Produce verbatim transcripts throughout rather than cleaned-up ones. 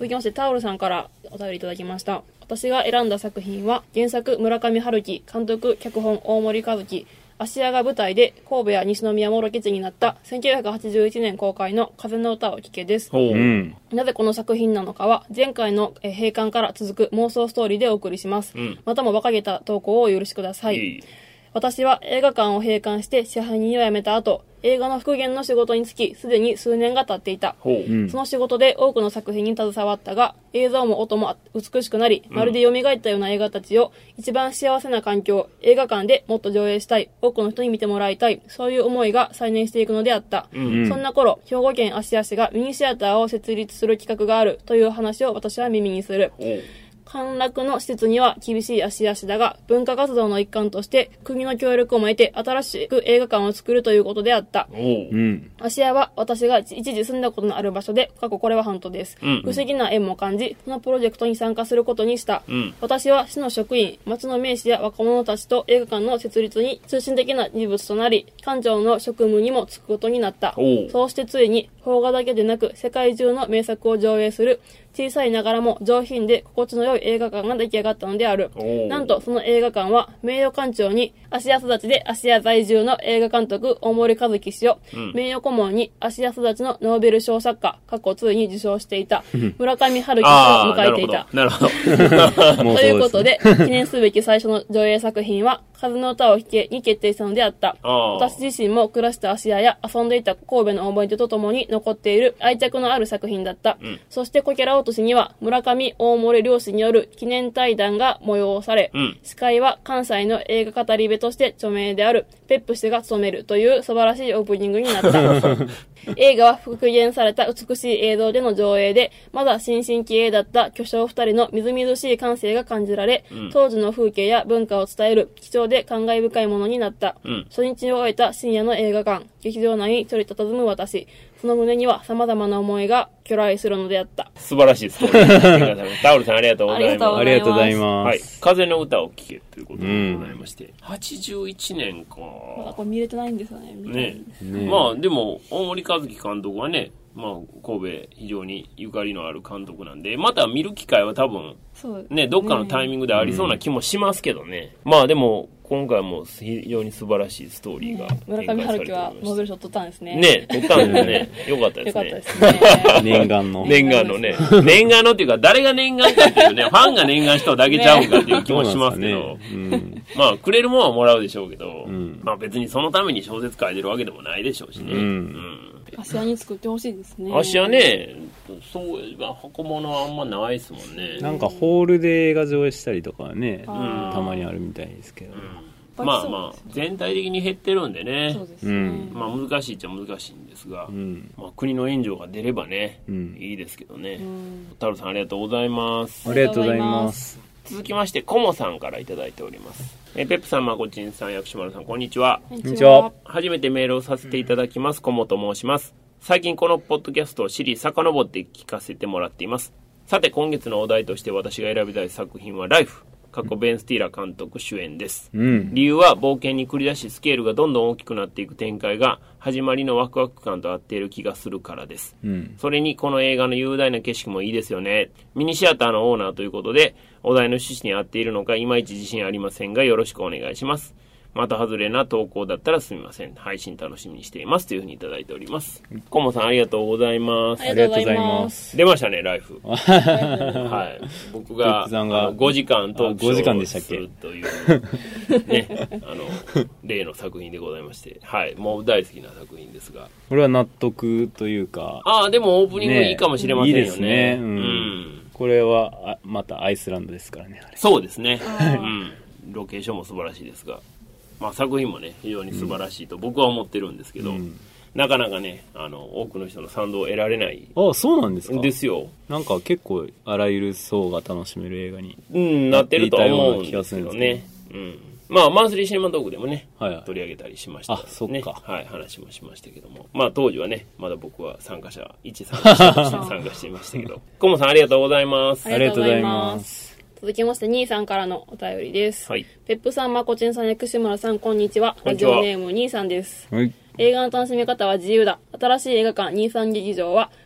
続きましてタオルさんからお便りいただきました。私が選んだ作品は原作村上春樹、監督脚本大森和樹、芦屋が舞台で神戸や西宮もろけ地になったせんきゅうひゃくはちじゅういちねん公開の風の歌を聴けです。 うん、 なぜこの作品なのかは前回の閉館から続く妄想ストーリーでお送りします、うん、またも馬鹿げた投稿をお許しください。いい私は映画館を閉館して支配人を辞めた後、映画の復元の仕事に就き、すでに数年が経っていた。うん、その仕事で多くの作品に携わったが、映像も音も美しくなり、まるで蘇ったような映画たちを一番幸せな環境、映画館でもっと上映したい、多くの人に見てもらいたい、そういう思いが再燃していくのであった。うん、そんな頃、兵庫県芦屋市がミニシアターを設立する企画があるという話を私は耳にする。陥落の施設には厳しい芦屋市だが、文化活動の一環として国の協力を得て新しく映画館を作るということであった。芦屋は私が一時住んだことのある場所で、過去これは本当です、うんうん。不思議な縁も感じ、そのプロジェクトに参加することにした。うん、私は市の職員、町の名士や若者たちと映画館の設立に中心的な人物となり、館長の職務にも就くことになった。そうしてついに邦画だけでなく世界中の名作を上映する小さいながらも上品で心地の良い映画館が出来上がったのである。なんとその映画館は名誉館長に芦屋育ちで芦屋在住の映画監督大森和樹氏を、うん、名誉顧問に芦屋育ちのノーベル賞作家過去ついに受賞していた村上春樹氏を迎えていた。 なるほど。 ということで記念すべき最初の上映作品は風の歌を弾けに決定したのであった。私自身も暮らした芦屋や遊んでいた神戸の思い出とともに残っている愛着のある作品だった。うん、そしてこけら落としには村上大森両氏による記念対談が催され、うん、司会は関西の映画語り部として著名であるペップ氏が務めるという素晴らしいオープニングになった。映画は復元された美しい映像での上映で、まだ新進気鋭だった巨匠二人のみずみずしい感性が感じられ、うん、当時の風景や文化を伝える貴重で感慨深いものになった。うん、初日を終えた深夜の映画館、劇場内に一人佇む私、その胸には様々な思いが去来するのであった。 素晴らしいストーリー。タオルさんありがとうございます。 ありがとうございます。 はい、風の歌を聴けということでございまして、うん、はちじゅういちねんか。 まだこれ見れてないんですよね。 ね, ねまあでも大森和樹監督はね、まあ神戸非常にゆかりのある監督なんで、また見る機会は多分ねどっかのタイミングでありそうな気もしますけどね。うん、まあでも今回も非常に素晴らしいストーリーが展開されておりました。 村上春樹はノーベル賞取ったんですね。 ね、取ったんですね。よかったですね。 よかったですね。 念願の。 念願のね。念願のっていうか、誰が念願かっていうね、ファンが念願しただけちゃうかっていう気もしますけど、ねうん、まあ、くれるものはもらうでしょうけど、うん、まあ別にそのために小説書いてるわけでもないでしょうしね。うんうん芦屋に作ってほしいですね。 芦屋ね、そういえば箱物はあんまないですもんね。 なんかホールで映画上映したりとかはね、たまにあるみたいですけど。 うん、まあまあ全体的に減ってるんでね。 そうですね。 まあ難しいっちゃ難しいんですが、うん、まあ国の援助が出ればね、うん、いいですけどね。タルさんありがとうございます。 ありがとうございます。 続きましてコモさんからいただいております。えペップさん、まこちんさん、薬師丸さん、こんにちは。 こんにちは。 初めてメールをさせていただきます。コモと申します。最近このポッドキャストを知り遡って聞かせてもらっています。さて今月のお題として私が選びたい作品はライフ。過去ベン・スティーラー監督主演です、うん、理由は冒険に繰り出しスケールがどんどん大きくなっていく展開が始まりのワクワク感と合っている気がするからです、うん、それにこの映画の雄大な景色もいいですよね。ミニシアターのオーナーということでお題の趣旨に合っているのかいまいち自信ありませんがよろしくお願いします。また外れな投稿だったらすみません。配信楽しみにしていますというふうにいただいております。コモさんありがとうございます。 ありがとうございます。 出ましたねライフ。はい。僕があのごじかんトークショーをするというねあの例の作品でございまして、はいもう大好きな作品ですが。 これは納得というか。 ああでもオープニングいいかもしれませんよね。 いいですね。うん。うん、これはまたアイスランドですからね。 そうですね。うん。ロケーションも素晴らしいですが。まあ、作品もね非常に素晴らしいと僕は思ってるんですけど、うん、なかなかねあの多くの人の賛同を得られない。 ああそうなんですか。 ですよ。なんか結構あらゆる層が楽しめる映画に、 うん、なってるとは思うんですけどね、うん、まあマンスリーシネマトークでもね、はいはい、取り上げたりしましたね。 あそっか、 はい、話もしましたけども、まあ当時はねまだ僕は参加者一参加者として参加していましたけどコモさんありがとうございます。 ありがとうございます。続きまして兄さんからのお便りです、はい、ペップさん、まこちんさん、薬師村さん、こんにちは。ラジオネーム兄さんです、はい、映画の楽しみ方は自由だ。新しい映画館兄さん劇場は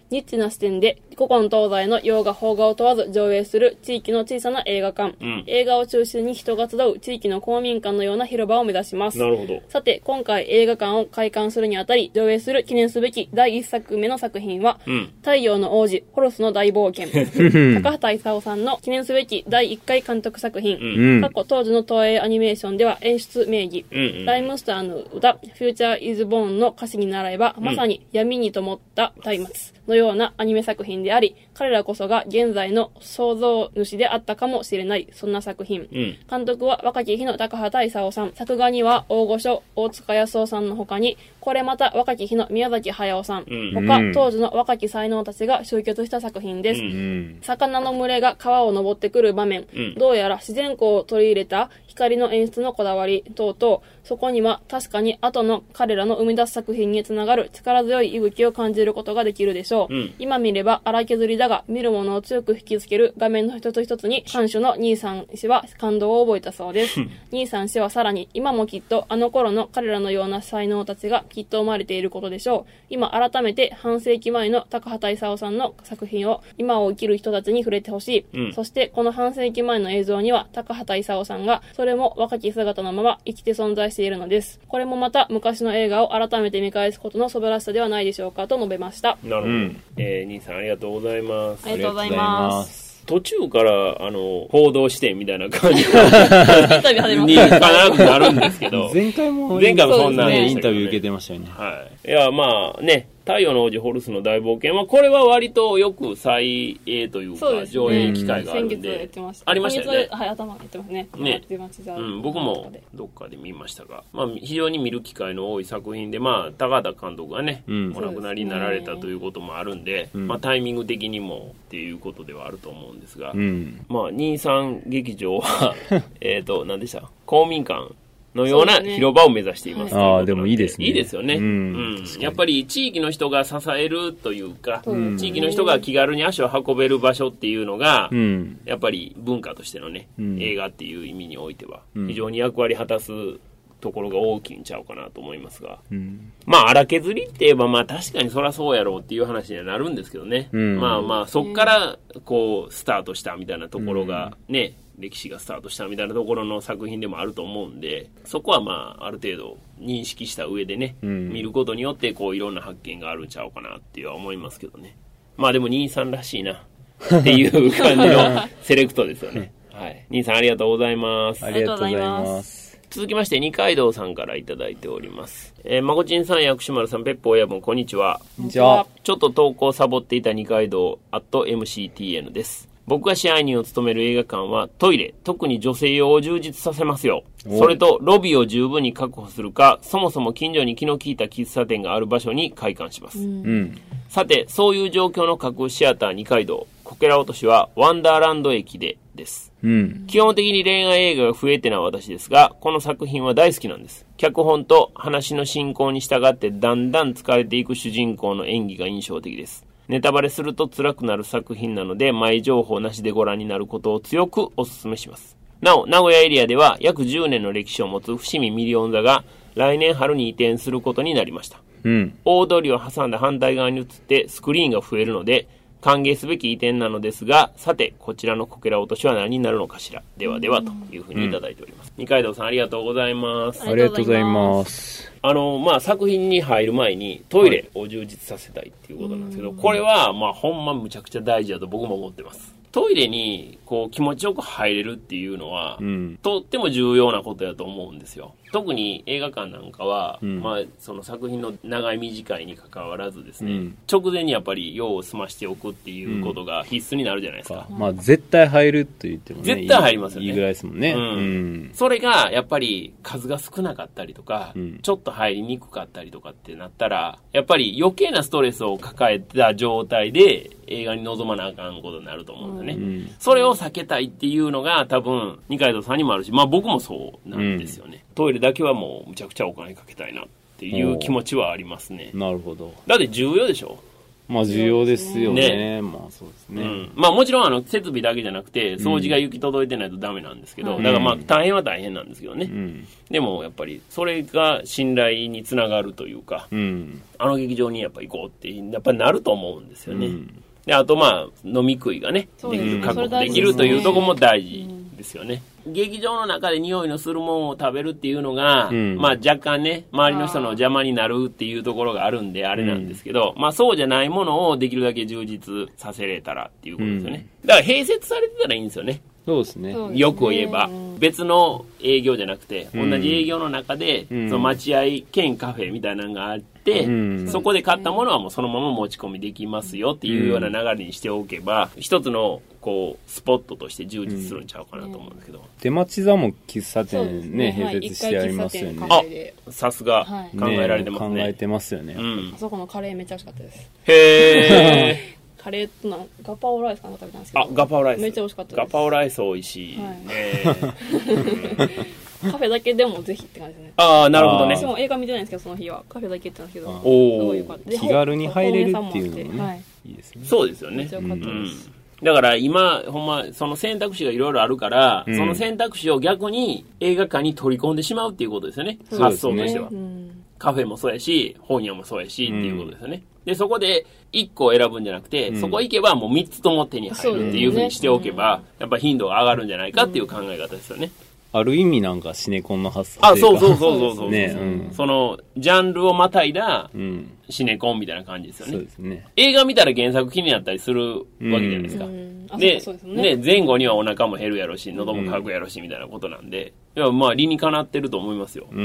ニッチな視点で古今東西の洋画邦画を問わず上映する地域の小さな映画館、うん、映画を中心に人が集う地域の公民館のような広場を目指します。 なるほど。 さて今回映画館を開館するにあたり上映する記念すべきだいいっさくめの作品は、うん、太陽の王子ホルスの大冒険高畑勲さんの記念すべきだいいっかい監督作品、うん、過去当時の東映アニメーションでは演出名義、うんうん、ライムスターの歌フューチャーイズボーンの歌詞に習えば、うん、まさに闇に灯った松明のようなアニメ作品であり、彼らこそが現在の創造主であったかもしれない、そんな作品、うん、監督は若き日の高畑勲さん、作画には大御所大塚康夫さんの他にこれまた若き日の宮崎駿さん、うん、他当時の若き才能たちが集結した作品です、うん、魚の群れが川を登ってくる場面、うん、どうやら自然光を取り入れた光の演出のこだわり等々、そこには確かに後の彼らの生み出す作品につながる力強い息吹を感じることができるでしょう、うん、今見れば荒削りだが見るものを強く引きつける画面の一つ一つに監修の兄さん氏は感動を覚えたそうです兄さん氏はさらに今もきっとあの頃の彼らのような才能たちがきっと生まれていることでしょう。今改めて半世紀前の高畑勲さんの作品を今を生きる人たちに触れてほしい、うん、そしてこの半世紀前の映像には高畑勲さんがそれも若き姿のまま生きて存在しているのです。これもまた昔の映画を改めて見返すことの素晴らしさではないでしょうかと述べました。 なるほど、うん、えー、兄さんありがとうございます。 ありがとうございます。 途中からあの報道視点みたいな感じに必ずなるんですけど前回も前回もそんな、ね、 インタビュー受けてましたよね。 はい。いやまあね、太陽の王子ホルスの大冒険はこれは割とよく再映というか、ね、上映機会があるんで、 先月やってました。 ありましたよね。 はい、頭やってますね。 ね、うん、僕もどっかで見ましたが、まあ非常に見る機会の多い作品で、まあ高畑監督がね、うん、お亡くなりになられたということもあるんで、うん、まあタイミング的にもっていうことではあると思うんですが、うん、まあにじゅうさん劇場はえっと何でした？公民館のような広場を目指しています。 ね、ああ、でもいいですね。 いいですよね。うんうん、やっぱり地域の人が支えるというか、うん、地域の人が気軽に足を運べる場所っていうのが、うん、やっぱり文化としてのね、うん、映画っていう意味においては、非常に役割果たすところが大きいんちゃうかなと思いますが、うん、まあ荒削りって言えばまあ確かにそりゃそうやろうっていう話にはなるんですけどね、うん、まあまあそっからこうスタートしたみたいなところがね、うん歴史がスタートしたみたいなところの作品でもあると思うんで、そこはまあある程度認識した上でね、うん、見ることによってこういろんな発見があるんちゃうかなっていうは思いますけどね。まあでもにじゅうさんらしいなっていう感じのセレクトですよね。はい。にじゅうさんありがとうございます。 ありがとうございます。 続きまして二階堂さんからいただいております。えー、まこちんさん、薬師丸さん、ペッポ親分、こんにちは。 こんにちは。 ちょっと投稿サボっていた二階堂 アットエムシーティーエヌ です。僕が支配人を務める映画館はトイレ、特に女性用を充実させますよ。それとロビーを十分に確保するか、そもそも近所に気の利いた喫茶店がある場所に開館します。うん、さて、そういう状況の各シアター二階堂、こけら落としはワンダーランド駅でです。うん、基本的に恋愛映画が増えてな私ですが、この作品は大好きなんです。脚本と話の進行に従ってだんだん疲れていく主人公の演技が印象的です。ネタバレすると辛くなる作品なので、前情報なしでご覧になることを強くお勧めします。なお、名古屋エリアでは約じゅうねんの歴史を持つ伏見ミリオン座が来年春に移転することになりました。うん、大通りを挟んだ反対側に移ってスクリーンが増えるので、歓迎すべき移転なのですが、さて、こちらのこけら落としは何になるのかしら。ではではというふうにいただいております。うん、二階堂さんありがとうございます。 ありがとうございます。 あの、まあ、作品に入る前にトイレを充実させたいっていうことなんですけど、これは、まあ、ほんまむちゃくちゃ大事だと僕も思ってます。トイレにこう気持ちよく入れるっていうのは、うん、とっても重要なことだと思うんですよ。特に映画館なんかは、うん、まあ、その作品の長い短いに関わらずですね、うん、直前にやっぱり用を済ましておくっていうことが必須になるじゃないですか。 うん、まあ絶対入ると言ってもね、 絶対入りますよね。 いいぐらいですもんね。うんうん、それがやっぱり数が少なかったりとか、うん、ちょっと入りにくかったりとかってなったら、やっぱり余計なストレスを抱えた状態で映画に臨まなあかんことになると思うんですよね。うん、それを避けたいっていうのが多分二階堂さんにもあるし、まあ僕もそうなんですよね。うん、トイレだけはもうむちゃくちゃお金かけたいなっていう気持ちはありますね。 なるほど。 だって重要でしょ。 まあ重要ですよね。 ねまあそうですね。 うん、まあもちろんあの設備だけじゃなくて掃除が行き届いてないとダメなんですけど、うん、だからまあ大変は大変なんですけどね、うん、でもやっぱりそれが信頼につながるというか、うん、あの劇場にやっぱ行こうってやっぱりなると思うんですよね、うん、であとまあ飲み食いがねできる確保できるというところも大事ですよね、うん、劇場の中で匂いのするものを食べるっていうのが、うん、まあ若干ね周りの人の邪魔になるっていうところがあるんであれなんですけど、うん、まあそうじゃないものをできるだけ充実させれたらっていうことですよね、うん、だから併設されてたらいいんですよね。 そうですね。 よく言えば別の営業じゃなくて、うん、同じ営業の中で、うん、その待合兼カフェみたいなのがあって、うん、そこで買ったものはもうそのまま持ち込みできますよっていうような流れにしておけば、うん、一つのこうスポットとして充実するんちゃうかなと思うんですけど、うん、 出町座も喫茶店ね併設してありますよね。 あ、さすが考えられてますね。 ね、考えてますよね、 うん、あそこのカレーめっちゃ美味しかったです。 へーカレーとなガパオライスかな食べたんですけど、 あ、ガパオライスめっちゃ美味しかったです。 ガパオライス美味しい、はい、えー、カフェだけでもぜひって感じですね。 ああ、なるほどね。 私も映画見てないんですけどその日はカフェだけ行ってたんですけど、 お気軽に入れるっていうのもね、はい、いいですね。 そうですよね。めっちゃ良かったです、うん、だから今ほんまその選択肢がいろいろあるから、うん、その選択肢を逆に映画館に取り込んでしまうっていうことですよね、発想としては、うん、カフェもそうやし本屋もそうやし、うん、っていうことですよね。でそこでいっこ選ぶんじゃなくて、うん、そこ行けばもうみっつとも手に入るっていうふうにしておけば、ね、やっぱ頻度が上がるんじゃないかっていう考え方ですよね、 うん、ある意味なんかシネコンの発想あ、そうそうそうそうそう、 ね、うん、 そのジャンルをまたいだ、うんシネコンみたいな感じですよね。 そうですね。映画見たら原作気になったりするわけじゃないですか。うん、で、ね、前後にはお腹も減るやろし、喉も渇くやろしみたいなことなんで、いやまあ理にかなってると思いますよ。うん。うん、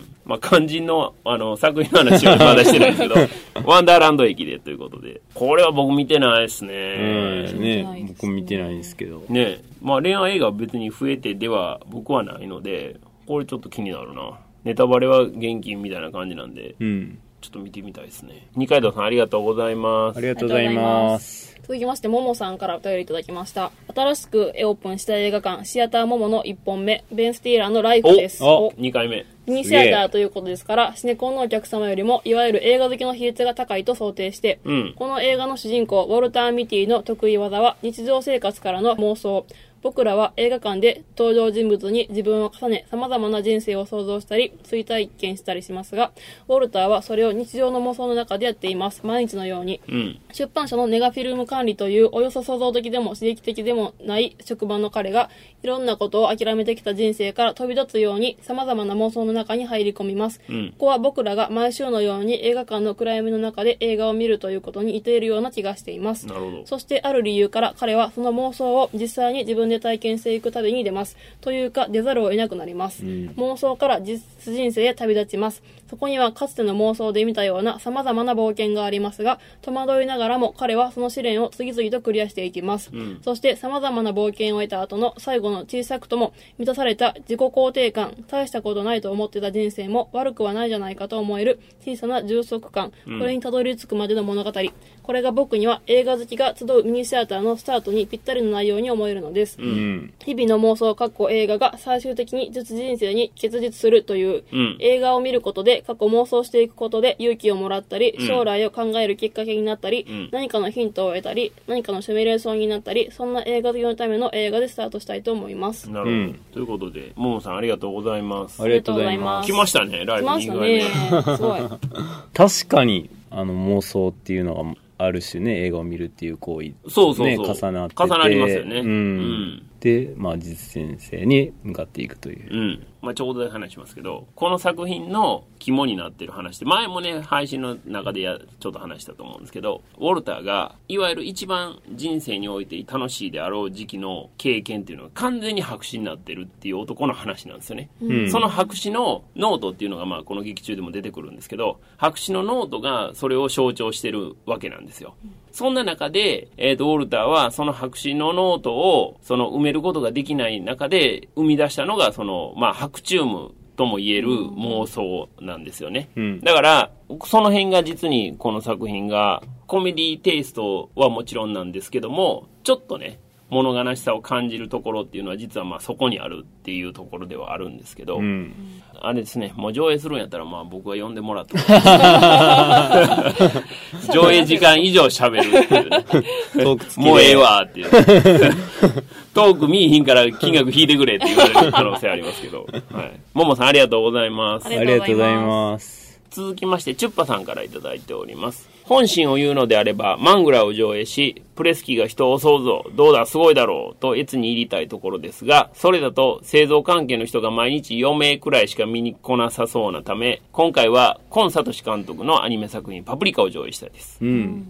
まあ肝心のあの作品の話はまだしてないですけど、ワンダーランド駅でということで、これは僕見てないですね。 うん、ね、僕見てないんですけど。 ね、まあ恋愛映画は別に増えてでは僕はないので、これちょっと気になるな。ネタバレは厳禁みたいな感じなんで。うん。ちょっと見てみたいですね。二階堂さんありがとうございます。 ありがとうございます。 続きましてももさんからお便りいただきました。新しくオープンした映画館シアターモモのいっぽんめベン・スティーラーのライフです。 おにかいめミニシアターということですからシネコンのお客様よりもいわゆる映画好きの比率が高いと想定して、うん、この映画の主人公ウォルター・ミティの得意技は日常生活からの妄想。僕らは映画館で登場人物に自分を重ね様々な人生を想像したり追体験したりしますが、ウォルターはそれを日常の妄想の中でやっています。毎日のように、うん、出版社のネガフィルム管理というおよそ創造的でも刺激的でもない職場の彼がいろんなことを諦めてきた人生から飛び立つように様々な妄想の中に入り込みます、うん、ここは僕らが毎週のように映画館の暗闇の中で映画を見るということに似ているような気がしています。 なるほど。 そしてある理由から彼はその妄想を実際に自分で体験していく旅に出ます。というか出ざるを得なくなります、うん、妄想から実人生へ旅立ちます。そこにはかつての妄想で見たような様々な冒険がありますが、戸惑いながらも彼はその試練を次々とクリアしていきます、うん、そして様々な冒険を得た後の最後の小さくとも満たされた自己肯定感、大したことないと思ってた人生も悪くはないじゃないかと思える小さな充足感、うん、これにたどり着くまでの物語、これが僕には映画好きが集うミニシアターのスタートにぴったりの内容に思えるのです、うん、日々の妄想かっこ映画が最終的に実人生に結実するという、うん、映画を見ることで過去妄想していくことで勇気をもらったり、将来を考えるきっかけになったり、うん、何かのヒントを得たり何かのシミュレーションになったり、そんな映画好きのための映画でスタートしたいと思います。 なるほど、うん、ということでももさんありがとうございます。 ありがとうございます。 来ましたねライブにかいめ。 来ましたねすごい確かにあの妄想っていうのがある種ね映画を見るっていう行為、ね、 そうそうそう重なってて重なりますよね、うんうん、で、まあ、実践性に向かっていくという、 うんまあ、ちょうどで話しますけど、この作品の肝になってる話で前もね配信の中でやちょっと話したと思うんですけど、ウォルターがいわゆる一番人生において楽しいであろう時期の経験っていうのが完全に白紙になってるっていう男の話なんですよね、うん、その白紙のノートっていうのがまあこの劇中でも出てくるんですけど、白紙のノートがそれを象徴してるわけなんですよ。そんな中で、えーと、ウォルターはその白紙のノートをその埋めることができない中で生み出したのがその、まあ、白チュームとも言える妄想なんですよね、うん、だからその辺が実にこの作品がコメディテイストはもちろんなんですけども、ちょっとね物悲しさを感じるところっていうのは実はまあそこにあるっていうところではあるんですけど、うん、あれですね、もう上映するんやったらまあ僕は呼んでもらって上映時間以上喋るっていう、ね、トークもうええわっていうトーク見いひんから金額引いてくれって言われる可能性ありますけど、はい、ももさんありがとうございます。 ありがとうございます。 続きましてチュッパさんからいただいております。本心を言うのであればマングラを上映し、プレス機が人を襲うぞ、どうだすごいだろうと越に入りたいところですが、それだと製造関係の人が毎日よ名くらいしか見に来なさそうなため、今回は今聡監督のアニメ作品パプリカを上映したいです、うん、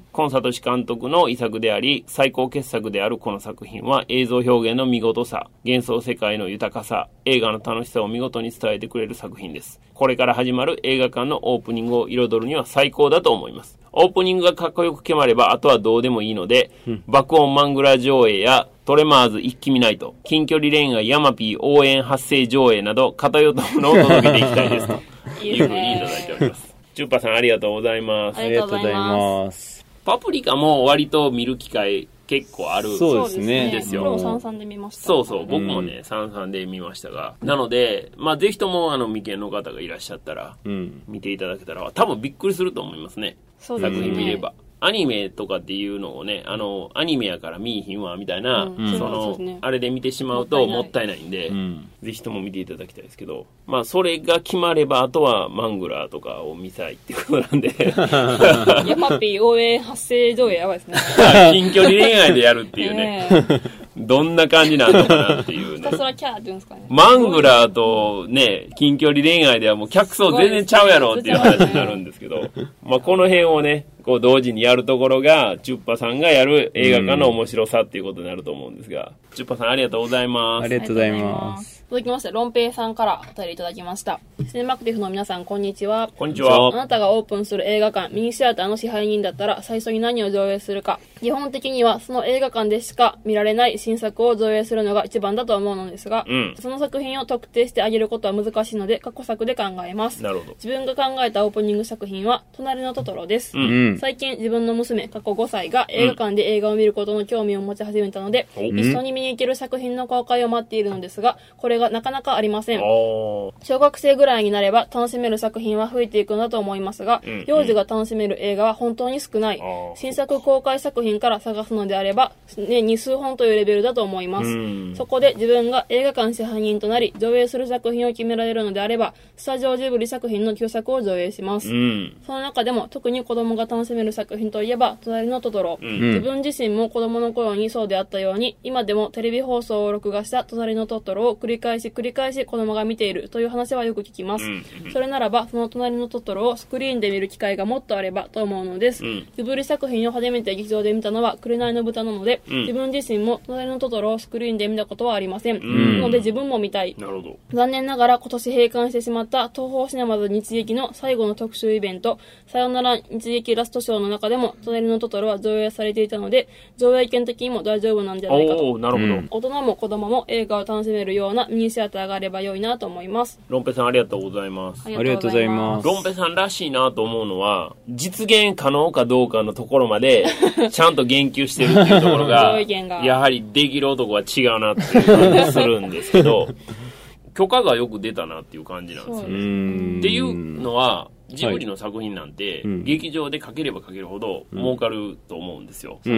今聡監督の遺作であり最高傑作であるこの作品は映像表現の見事さ、幻想世界の豊かさ、映画の楽しさを見事に伝えてくれる作品です。これから始まる映画館のオープニングを彩るには最高だと思います。オープニングがかっこよく決まればあとはどうでもいいので、うん、爆音マングラ上映やトレマーズ一気見ナイト、近距離恋愛ヤマピー応援発生上映など偏ったものを届けていきたいですというふうにいただいております。チュッパさんありがとうございます。 ありがとうございます。 パプリカも割と見る機会結構あるんですよ。 そうですね。 僕もさんさんで見ました。 そうそう、僕もね、さんさんで見ましたが、なので、まあぜひともあの未見の方がいらっしゃったら、うん、見ていただけたら、多分びっくりすると思いますね。 そうですね。 作品見れば。アニメとかっていうのをね、あの、アニメやから見いひんわ、みたいな、うん、その、ね、あれで見てしまうともったいないんで、うん、ぜひとも見ていただきたいですけど、まあ、それが決まれば、あとはマングラーとかを見たいっていうことなんで。 ヤマピー応援発生上映やばいですね。 近距離恋愛でやるっていうね。どんな感じなのかなっていうね。 ひたすらキャーって言うんですかね。 マングラーとね、近距離恋愛ではもう客層全然ちゃうやろっていう話になるんですけど、まあこの辺をね、こう同時にやるところが、チュッパさんがやる映画館の面白さっていうことになると思うんですが、チュッパさんありがとうございます。 ありがとうございます。 続きまして、ロンペイさんからお便りいただきました。シネマクティフの皆さん、こんにちは。 こんにちは。 あなたがオープンする映画館、ミニシアターの支配人だったら、最初に何を上映するか。基本的には、その映画館でしか見られない新作を上映するのが一番だと思うのですが、うん、その作品を特定してあげることは難しいので、過去作で考えます。 なるほど。 自分が考えたオープニング作品は、隣のトトロです。うん、最近、自分の娘、過去ごさいが映画館で映画を見ることの興味を持ち始めたので、うん、一緒に見に行ける作品の公開を待っているのですが、これがなかなかありません。小学生ぐらいになれば楽しめる作品は増えていくのだと思いますが、うん、幼児が楽しめる映画は本当に少ない。新作公開作品から探すのであれば、年に数本というレベルだと思います。うん、そこで自分が映画館支配人となり、上映する作品を決められるのであれば、スタジオジブリ作品の旧作を上映します。うん、その中でも特に子供が楽しめる作品といえば、隣のトトロ。うん、自分自身も子供の頃にそうであったように、今でもテレビ放送を録画した隣のトトロを繰り返し繰り返し子供が見ているという話はよく聞きます。うん、それならば、その隣のトトロをスクリーンで見る機会がもっとあればと思うのです。うん、ジブリ作品を初めて劇場で見たのは紅の豚なので、うん、自分自身も隣のトトロをスクリーンで見たことはありません。うん、なので自分も見たい。 なるほど。 残念ながら今年閉館してしまった東宝シネマズ日劇の最後の特集イベント、さよなら日劇ラストショーの中でも隣のトトロは上映されていたので、上映権的にも大丈夫なんじゃないかと。 おー、なるほど。 大人も子供も映画を楽しめるようなミニシアターがあれば良いなと思います。 ロンペさんありがとうございます。 ありがとうございます。 ロンペさんらしいなと思うのは、実現可能かどうかのところまでちゃんと言及してるっていうところがやはりできる男は違うなっていう感じするんですけど許可がよく出たなっていう感じなんですよね。っていうのはジブリの作品なんて、はい、劇場でかければかけるほど儲かると思うんですよ。うん、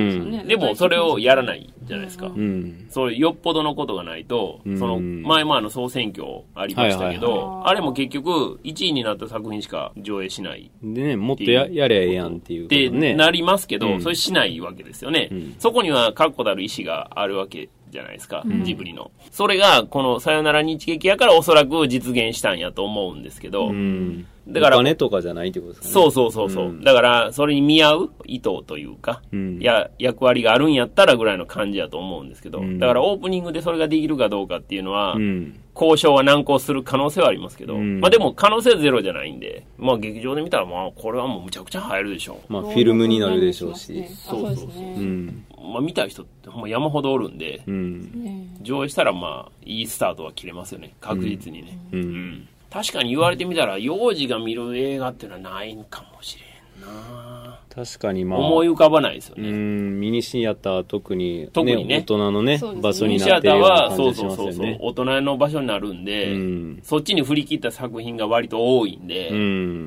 でもそれをやらないじゃないですか。うん、そういうよっぽどのことがないと、うん、その前もあの総選挙ありましたけど、はいはいはい、あれも結局いちいになった作品しか上映しないでね、もっと や, やりゃええやんっていうことね。 ってなりますけど、うん、それしないわけですよね。うん、そこには確固たる意思があるわけじゃないですか、うん、ジブリの。それがこのさよなら日劇やからおそらく実現したんやと思うんですけど、うん、だからお金とかじゃないってことですかね。 そうそうそうそう、うん、だからそれに見合う意図というか、うん、や役割があるんやったらぐらいの感じやと思うんですけど、うん、だからオープニングでそれができるかどうかっていうのは、うん、交渉は難航する可能性はありますけど、うん、まあでも可能性はゼロじゃないんで、まあ劇場で見たらまあこれはもうむちゃくちゃ入るでしょう。 まあフィルムになるでしょうし、 そうそうそう、うん、まあ見たい人ってほんま山ほどおるんで、うん、上映したらまあいいスタートは切れますよね、確実にね。うんうんうん、確かに言われてみたら幼児が見る映画っていうのはないんかもしれんな。 確かにまあ思い浮かばないですよね。 うん、ミニシアターは特に、 特にね大人のね、 そうですね場所にミニシアなってるようなターは、 感じそうそうそうそう、 がしますよね。 大人の場所になるんで、 うんそっちに振り切った作品が割と多いんで、 うん。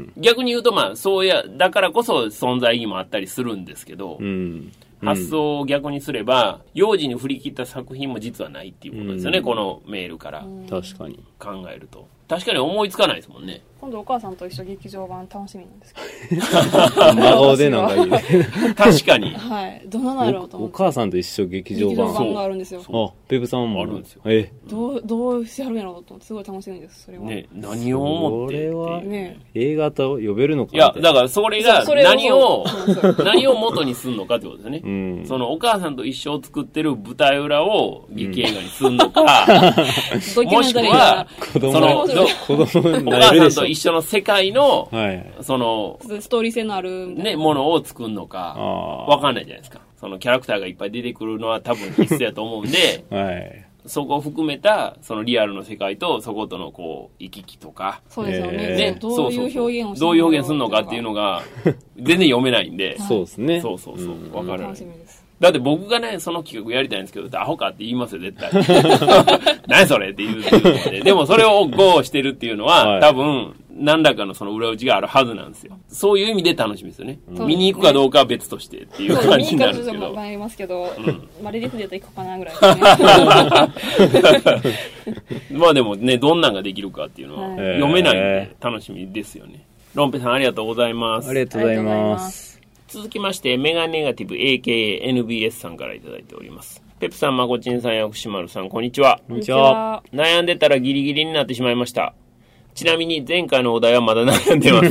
逆に言うとまあ、そうや、だからこそ存在意義もあったりするんですけど、 うん。 発想を逆にすれば、幼児に振り切った作品も実はないっていうことですよね、 うんこのメールから確かに。 考えると。確かに思いつかないですもんね。 今度お母さんと一緒劇場版楽しみなんですけ真顔でなんかいいね。 確かに。 どはいどうなんだろうとおお思って母さんと一緒劇場版。 劇場版があるんですよあ、ペプさんもあるんですよえ、 どうどうしてはるんやろうと思ってすごい楽しみですそれは、 ね、何を思ってっていうそれはね映画と呼べるのかいや、 みただからそれがそうそれを何をそうそうそう、 何を元にすんのかってことですね。 うん。 そのお母さんと一生作ってる舞台裏を劇映画にすんのか、 ドキュもしくメンタリーがは、 子供その、ど子供におなれるでしょ母さんと。一緒の世界の、 はい。 その、 ストーリー性のあるみたいなね、ものを作るのか、 ああ。 わかんないじゃないですか。そのキャラクターがいっぱい出てくるのは多分必須やと思うんで、 はい。 そこを含めた、そのリアルの世界と、そことのこう、行き来とか、 そうですよね、 えーね、 そうどういう表現をどういう表現するのかっていうのが、全然読めないんで、 そうですね。 そうそうそう、 んわからない楽し。みですだって僕がね、その企画やりたいんですけど、アホかって言いますよ、絶対。何それって言うっていうので。でもそれを ゴー してるっていうのは、 はい多分、何らかのその裏打ちがあるはずなんですよ。そういう意味で楽しみですよね。 うん見に行くかどうかは別としてっていうそう感じになるん見ですけど。 に行かずと迷いますけど、まあ、リリーフでやったら行こうかなぐらいですねまあでもね、どんなんができるかっていうのははい読めないんで楽しみですよね。ロンペさんありがとうございますあ。りがとうございます。 続きまして、メガネガティブ エーケーエーエヌビーエス さんからいただいております。ペプさん、まこちんさん、薬師丸さん、こんにちは。 こんにちは。 悩んでたらギリギリになってしまいました。ちなみに前回のお題はまだ悩んでます。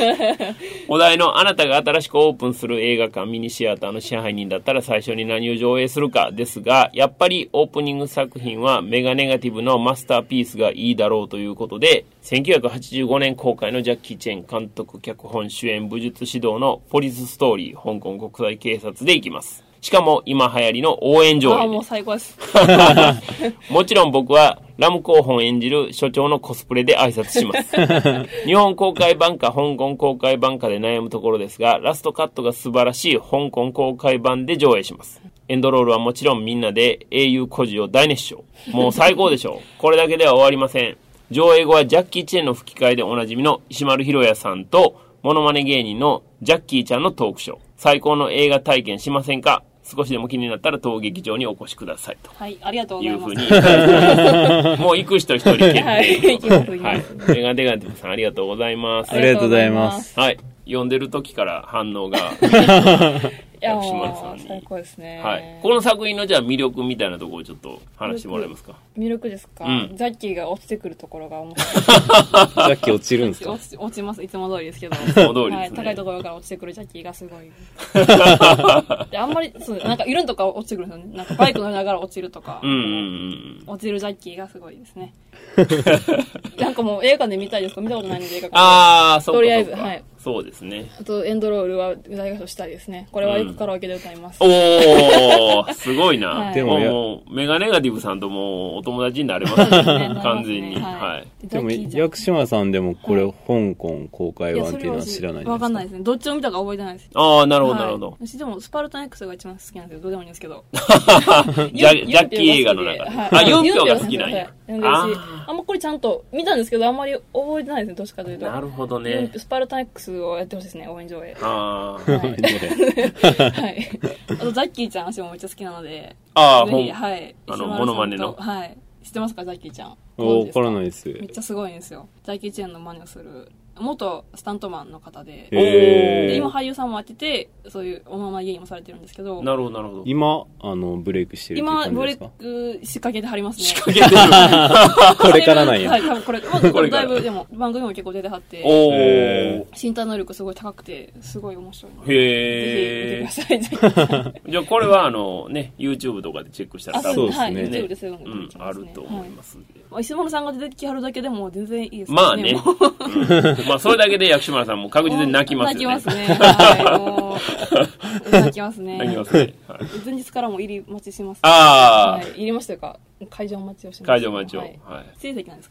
お題のあなたが新しくオープンする映画館ミニシアターの支配人だったら最初に何を上映するかですが、やっぱりオープニング作品はメガネガティブのマスターピースがいいだろうということで、せんきゅうひゃくはちじゅうごねん公開のジャッキー・チェン監督脚本主演武術指導のポリスストーリー香港国際警察でいきます。しかも今流行りの応援上映でああもう最高ですもちろん僕はラム候補演じる所長のコスプレで挨拶します日本公開版か香港公開版かで悩むところですが、ラストカットが素晴らしい香港公開版で上映します。エンドロールはもちろんみんなで英雄孤児を大熱唱。もう最高でしょうこれだけでは終わりません。上映後はジャッキー・チェンの吹き替えでおなじみの石丸ひろやさんとモノマネ芸人のジャッキーちゃんのトークショー。最高の映画体験しませんか？少しでも気になったら当劇場にお越しくださいとはいありがとうございいうますふうにもう行く人一人決定。 はい行きます行きはますい。メガネガティブさんありがとうございます。 ありがとうございます。 はい。読んでる時から反応が。 いや薬師丸さもうんに最高ですね、 はい。この作品のじゃあ魅力みたいなところをちょっと話してもらえますか。 魅力ですか、 うんジャッキーが落ちてくるところが面白いさっき落ちるんですか？ 落ち落ちますいつも通りですけどつも通りですねはい、高いところから落ちてくるジャッキーがすごいであんまりそうなんかいるんとか落ちてくるんですよね。なんかバイク乗りながら落ちるとか、 うんうんうん。 落ちるジャッキーがすごいですねなんかもう映画館で見たいですか？見たことないので映画館でああ、そうかとりあえずそうかはいそうですね。 あとエンドロールは歌い合唱したいですね。これはよくカラオケで歌います、 おー、すごいな。 はいでもやもう、メガネガティブさんともうお友達になれますね。完全に。はい。 でも、 ジャッキーちゃん薬師丸さんでもこれ、 はい香港公開いや版っていうのは知らないんですか？ わかんないですね。どっちを見たか覚えてないです。 ああ、なるほど、なるほはいど。 私でもスパルタン X が一番好きなんですけど、どうでもいいんですけど。 ジャジャッキー映画の中で。あ、ユンピョウが好きなんや。 ああんまこれちゃんと見たんですけど、あんまり覚えてないですね、どっちかというと。 なるほどユンね。 スパルタン X をやってほしいですね、応援上映。 ああ。 はい。はい。あと、ザッキーちゃん、私もめっちゃ好きなので。 ああ、ほんぜひ、はい。 あの石丸さんとモノマネのはい。知ってますか、ザッキーちゃん。 わからないです。 めっちゃすごいんですよ。ジャッキー・チェンの真似をする元スタントマンの方で、 おーで今俳優さんもやってて、そういうおまま芸人もされてるんですけど、 なるほど、なるほど。 今、あの、ブレイクしてるっていう今ブレイ感じですか？ ク仕掛けてはりますね。 仕掛けてる。 これからなんや。 はい、多分これ、まあ、ここれかられだいぶでも番組も結構出てはって、 おへー。 身体能力すごい高くてすごい面白いので、 へぜひ見てください。 じゃあこれはあのね、YouTube とかでチェックしたらあ、 多分そうですね。はい、 そうですね YouTube ですぐうん見て、ますねあると思いますんで。 はい、石丸さんが出てきはるだけでも全然いいですまあね。 もううんまあそれだけで薬師丸さんも確実に泣きますよね。 泣きますね。はい、もう、泣きますね。 泣きますね。はい前日からも入り待ちします、 ああはい、入りましたか会場待ちをします。 会場待ちを。 ははいい。 成績なんですかね。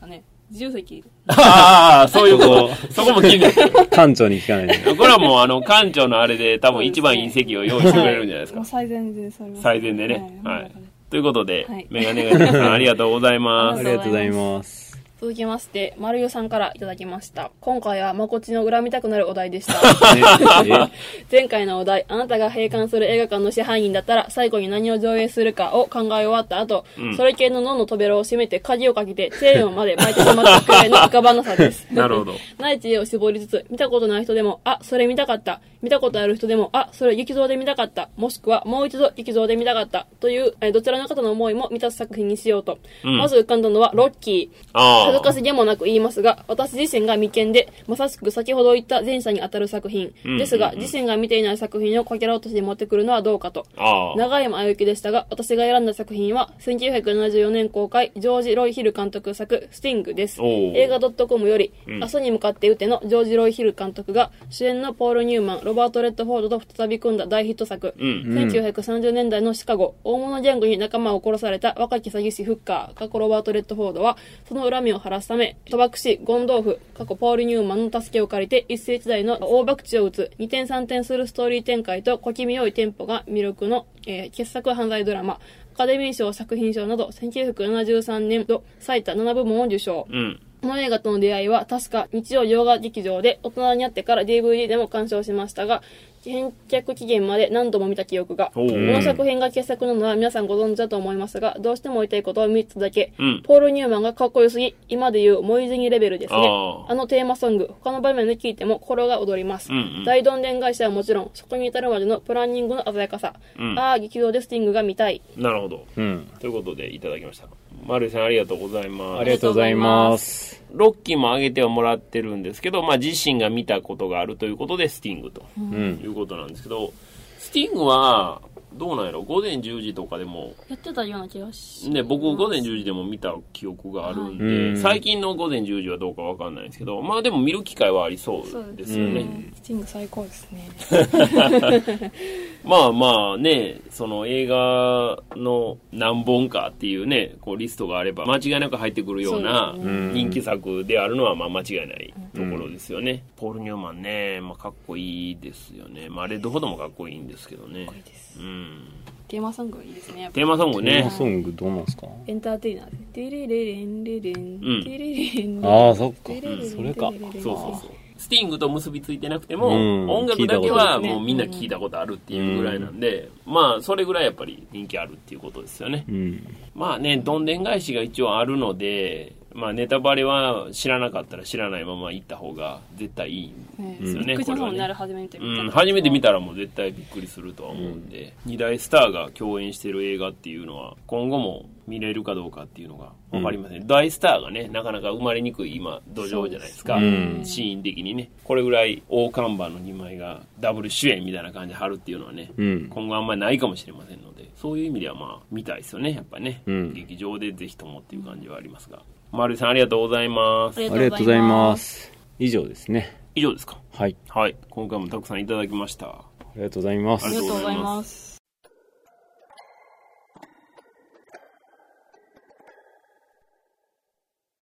重責。 ああ、そういうこと。そこも気になる。 館長に聞かないで。 これはもうあの、館長のあれで多分一番いい席を用意してくれるんじゃないですか。 もう最善でそれは。 最善でね。はい。はい、ということで、 はい、 メガネガネさんありがとうございます。 ありがとうございます。 続きまして、丸湯さんからいただきました。今回はまこっちの恨みたくなるお題でした。前回のお題、あなたが閉館する映画館の支配人だったら最後に何を上映するかを考え終わった後、うん、それ系の脳の扉を閉めて鍵をかけてチェーンまで巻いてしまったくらいの浮かばなさです。 なるほど。 ない知恵を絞りつつ、見たことない人でも、あ、それ見たかった。見たことある人でも、あ、それ劇場で見たかった。もしくはもう一度劇場で見たかった。という、えどちらの方の思いも満たす作品にしようと。うん、まず浮かんだのはロッキー。恥ずかしげもなく言いますが、私自身が未見で、まさしく先ほど言った前者に当たる作品、うん、ですが、自身が見ていない作品をかけら落としで持ってくるのはどうかと。長い前置きでしたが、私が選んだ作品はせんきゅうひゃくななじゅうよねん公開、ジョージ・ロイ・ヒル監督作スティングです。映画 .com より、うん、明日に向かって打てのジョージ・ロイ・ヒル監督が主演のポール・ニューマン、ロバート・レッドフォードと再び組んだ大ヒット作、うん、せんきゅうひゃくさんじゅうねんだいのシカゴ、大物ギャングに仲間を殺された若き詐欺師フッカー、過去ロバート・レッドフォードは、その恨みを晴らすため、賭博師ゴンドーフ、過去ポール・ニューマンの助けを借りて一世一代の大博打を打つにてんさんてんするストーリー展開と小気味良いテンポが魅力の、えー、傑作犯罪ドラマ、アカデミー賞作品賞などせんきゅうひゃくななじゅうさんねん度最多ななぶもんを受賞。うん、この映画との出会いは確か日曜洋画劇場で大人になってから ディーブイディー でも鑑賞しましたが、返却期限まで何度も見た記憶が。この作品が傑作なのは皆さんご存知だと思いますが、どうしても言いたいことはみっつだけ、うん、ポール・ニューマンがかっこよすぎ、今でいうモイズニレベルですね。あ, あのテーマソング、他の場面で聴いても心が躍ります、うんうん、大どんでん返しはもちろんそこに至るまでのプランニングの鮮やかさ、うん、ああ劇場でスティングが見たい。 なるほど、うん、ということでいただきました。マルさんありがとうございます。 ありがとうございます。 ロッキーも上げてはもらってるんですけど、まあ、自身が見たことがあるということでスティングと、うん、いうことなんですけど、スティングはどうなんやろ、ごぜんじゅうじとかでもやってたような気がしますね。僕ごぜんじゅうじでも見た記憶があるんで、はい、最近のごぜんじゅうじはどうかわかんないんですけど、まあでも見る機会はありそうですよね。 スティング最高ですね。 まあまあね、その映画の何本かっていうね、こうリストがあれば間違いなく入ってくるような人気作であるのはまあ間違いないところですよね。うん、ポール・ニューマンね、まあ、かっこいいですよね。まあ、レッドフォードもかっこいいんですけどね。かっこいいです。うん。 テーマソングいいですね。 テーマソングね。 テーマソングどうなんですか？ エンターテイナーで。テレレレンレレン。うん。テレレレン。 ああ、そっか。それか。 そうそうそう。スティングと結びついてなくても、うん、音楽だけはもうみんな聞いたことあるっていうぐらいなんで、うん、まあそれぐらいやっぱり人気あるっていうことですよね。うん、まあね、どんでん返しが一応あるので、まあネタバレは知らなかったら知らないまま行った方が絶対いいんですよね。 びっくりもなる初めて見た、 うん、初めて見たらもう絶対びっくりするとは思うんで、うん、に大スターが共演してる映画っていうのは今後も見れるかどうかっていうのが分かりません、うん、大スターがねなかなか生まれにくい今土壌じゃないですか、うん、シーン的にね。これぐらい大看板のにまいがダブル主演みたいな感じで貼るっていうのはね、うん、今後あんまりないかもしれませんので、そういう意味ではまあ見たいですよねやっぱね、うん、劇場でぜひともっていう感じはありますが、丸井さんありがとうございます。 ありがとうございます。以上ですね。 以上ですか。 はい、 はい、今回もたくさんいただきました。 ありがとうございます。 ありがとうございます。